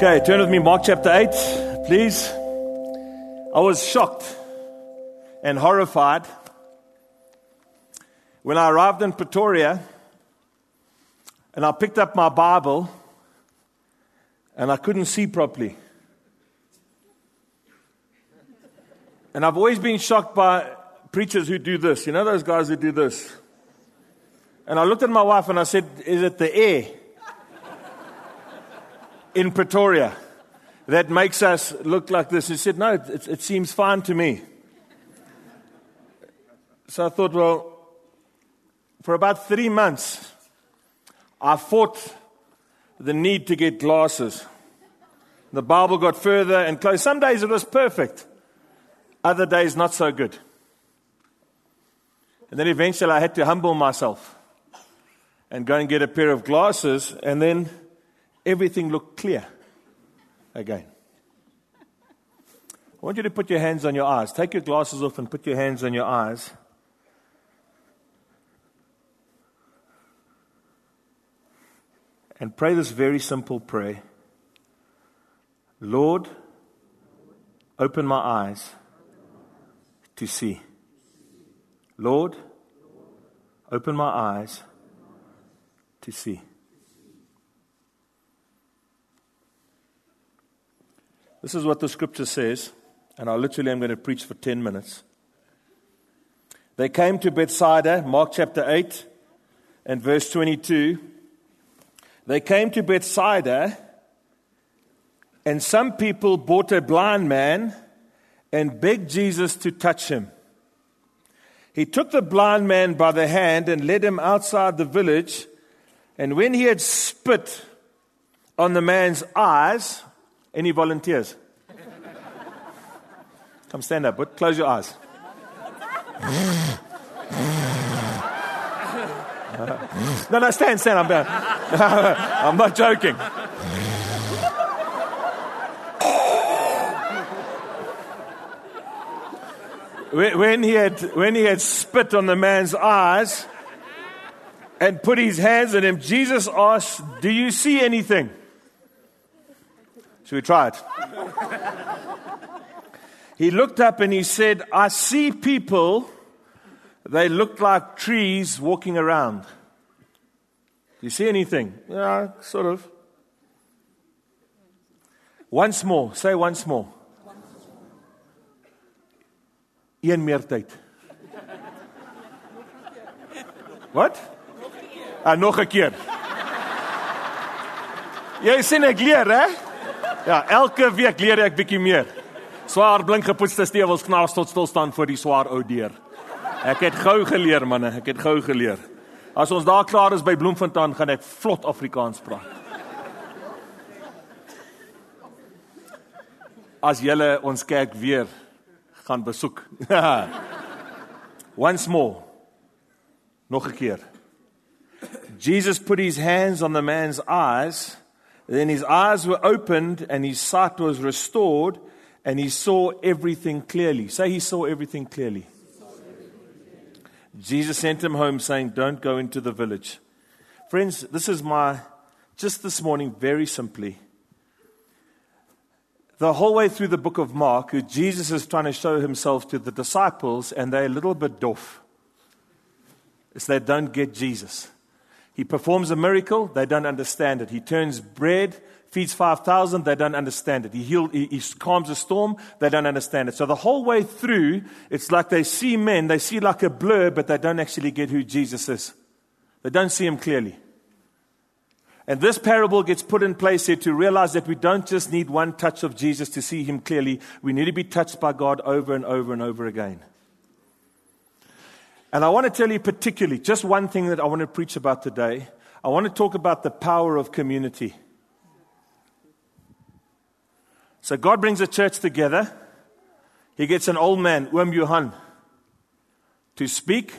Okay, turn with me, Mark chapter 8, please. I was shocked and horrified when I arrived in Pretoria and I picked up my Bible and I couldn't see properly. And I've always been shocked by preachers who do this. You know those guys who do this? And I looked at my wife and I said, is it the air in Pretoria that makes us look like this? He said, no, it seems fine to me. So I thought, well, for about 3 months, I fought the need to get glasses. The Bible got further and closer. Some days it was perfect. Other days not so good. And then eventually I had to humble myself and go and get a pair of glasses, and then everything looked clear again. I want you to put your hands on your eyes. Take your glasses off and put your hands on your eyes. And pray this very simple prayer. Lord, open my eyes to see. Lord, open my eyes to see. This is what the scripture says, and I literally am going to preach for 10 minutes. They came to Bethsaida, Mark chapter 8 and verse 22. They came to Bethsaida, and some people brought a blind man and begged Jesus to touch him. He took the blind man by the hand and led him outside the village, and when he had spit on the man's eyes, any volunteers? Come stand up, but close your eyes. No, stand. I'm not joking. When he had spit on the man's eyes and put his hands on him, Jesus asked, do you see anything? Should we try it? He looked up and he said, I see people. They look like trees walking around. Do you see anything? Yeah, sort of. Once more. Say once more. Een meer tyd. Wat? Nog 'n keer. Jy sien ek leer, hè? Ja, elke week leer ek bietjie meer. Swaar blink gepoetste stewels knaas tot stilstaan voor die swaar ou deur. Ek het gou geleer, manne, ek het gou geleer. As ons daar klaar is by Bloemfontein, gaan ek vlot Afrikaans praat. As julle ons kerk weer gaan besoek. Once more. Nog 'n keer. Jesus put his hands on the man's eyes, then his eyes were opened and his sight was restored and he saw everything clearly. Say he saw everything clearly. Jesus sent him home saying, don't go into the village. Friends, this is just this morning, very simply, the whole way through the book of Mark, Jesus is trying to show himself to the disciples, and they're a little bit deaf. It's they don't get Jesus. He performs a miracle, they don't understand it. He turns bread, feeds 5,000, they don't understand it. He calms a storm, they don't understand it. So the whole way through, it's like they see men, they see like a blur, but they don't actually get who Jesus is. They don't see him clearly. And this parable gets put in place here to realize that we don't just need one touch of Jesus to see him clearly. We need to be touched by God over and over and over again. And I want to tell you particularly, just one thing that I want to preach about today. I want to talk about the power of community. So God brings a church together. He gets an old man, Oom Johan, to speak.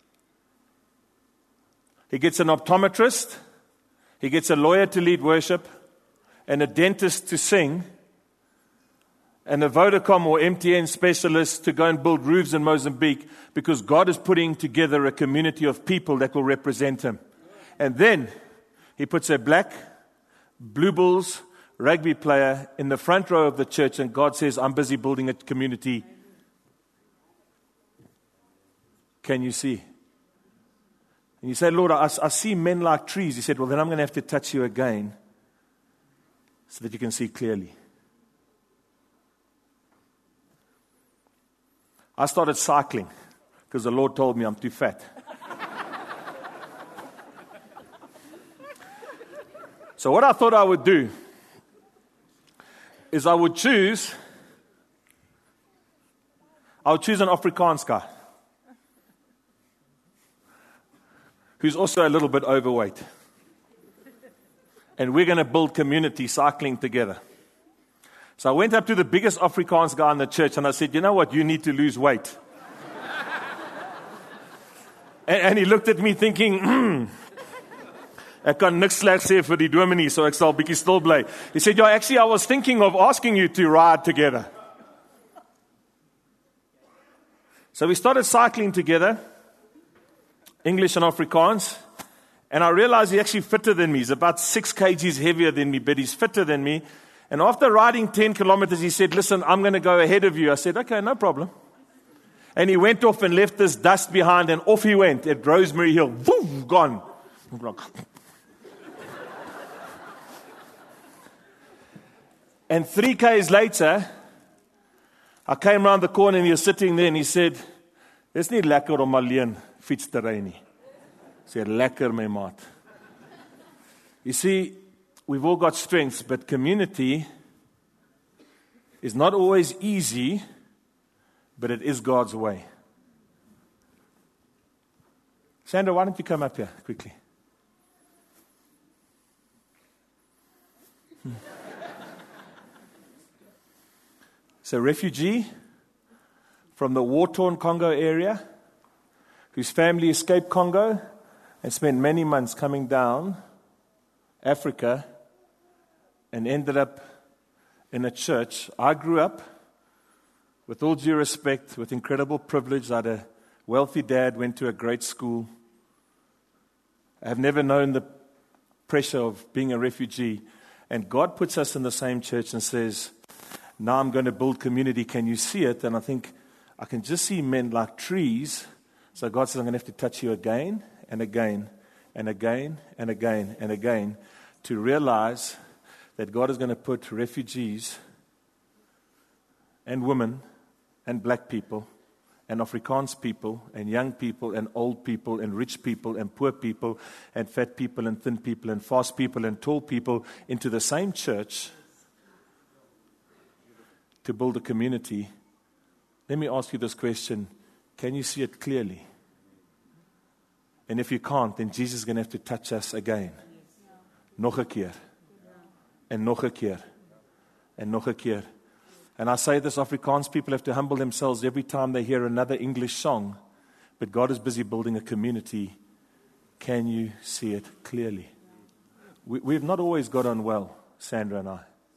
He gets an optometrist. He gets a lawyer to lead worship, and a dentist to sing, and a Vodacom or MTN specialist to go and build roofs in Mozambique, because God is putting together a community of people that will represent him. And then he puts a black, blue bulls, rugby player in the front row of the church, and God says, I'm busy building a community. Can you see? And you say, Lord, I see men like trees. He said, well, then I'm going to have to touch you again so that you can see clearly. I started cycling because the Lord told me I'm too fat. So what I thought I would do is I would choose an Afrikaans guy who's also a little bit overweight. And we're going to build community cycling together. So I went up to the biggest Afrikaans guy in the church and I said, you know what, you need to lose weight. and he looked at me thinking, ek kan niks sleg sê vir die dominee, so ek sal bietjie stil bly. He said, yeah, actually I was thinking of asking you to ride together. So we started cycling together, English and Afrikaans, and I realized he's actually fitter than me. He's about 6 kgs heavier than me, but he's fitter than me. And after riding 10 kilometers, he said, listen, I'm going to go ahead of you. I said, okay, no problem. And he went off and left this dust behind, and off he went at Rosemary Hill. Boom, gone. And 3 k's later, I came around the corner and he was sitting there and he said, dis nie lekker om alleen fiets te ry nie. I said, lekker my maat. You see, we've all got strengths, but community is not always easy, but it is God's way. Sandra, why don't you come up here quickly? So, refugee from the war-torn Congo area, whose family escaped Congo and spent many months coming down Africa and ended up in a church. I grew up, with all due respect, with incredible privilege. I had a wealthy dad, went to a great school. I have never known the pressure of being a refugee. And God puts us in the same church and says, now I'm going to build community. Can you see it? And I think I can just see men like trees. So God says, I'm going to have to touch you again and again and again and again and again to realize that God is going to put refugees and women and black people and Afrikaans people and young people and old people and rich people and poor people and fat people and thin people and fast people and tall people into the same church to build a community. Let me ask you this question. Can you see it clearly? And if you can't, then Jesus is going to have to touch us again. Nog 'n keer. En nog 'n keer. En nog 'n keer. And I say this, Afrikaans people have to humble themselves every time they hear another English song. But God is busy building a community. Can you see it clearly? We've not always got on well, Sandra and I.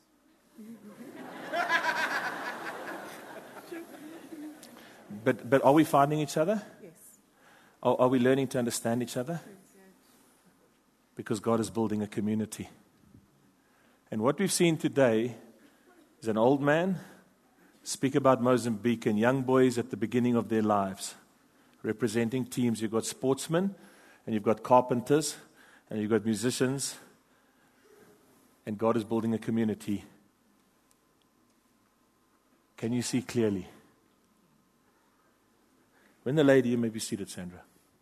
But are we finding each other? Yes. Are we learning to understand each other? Because God is building a community. And what we've seen today is an old man speak about Mozambique and young boys at the beginning of their lives, representing teams. You've got sportsmen, and you've got carpenters, and you've got musicians, and God is building a community. Can you see clearly? When the lady, you may be seated, Sandra.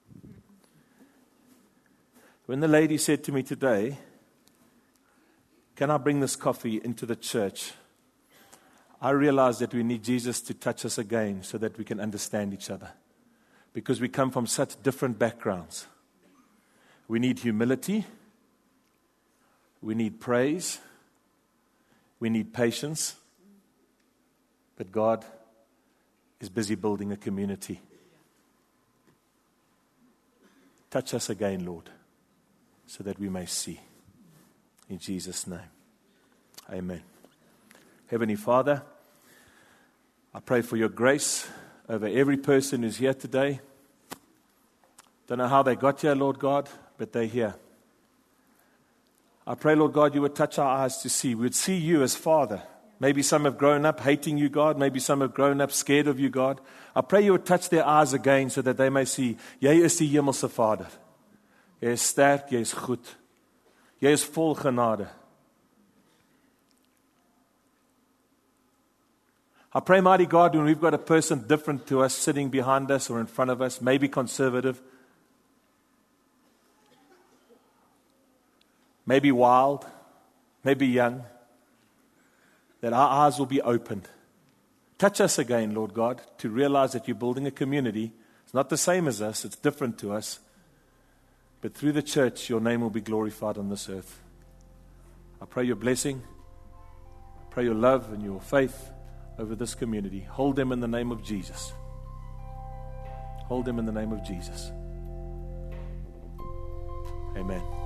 When the lady said to me today, can I bring this coffee into the church? I realized that we need Jesus to touch us again so that we can understand each other. Because we come from such different backgrounds. We need humility. We need praise. We need patience. But God is busy building a community. Touch us again, Lord, so that we may see. In Jesus' name. Amen. Heavenly Father, I pray for your grace over every person who's here today. Don't know how they got here, Lord God, but they're here. I pray, Lord God, you would touch our eyes to see. We would see you as Father. Maybe some have grown up hating you, God. Maybe some have grown up scared of you, God. I pray you would touch their eyes again so that they may see, jy is die hemelse Vader. Jy is sterk, jy is goed. Jy is vol genade. I pray, mighty God, when we've got a person different to us sitting behind us or in front of us, maybe conservative, maybe wild, maybe young, that our eyes will be opened. Touch us again, Lord God, to realize that you're building a community. It's not the same as us, it's different to us. But through the church, your name will be glorified on this earth. I pray your blessing, I pray your love and your faith over this community. Hold them in the name of Jesus. Hold them in the name of Jesus. Amen.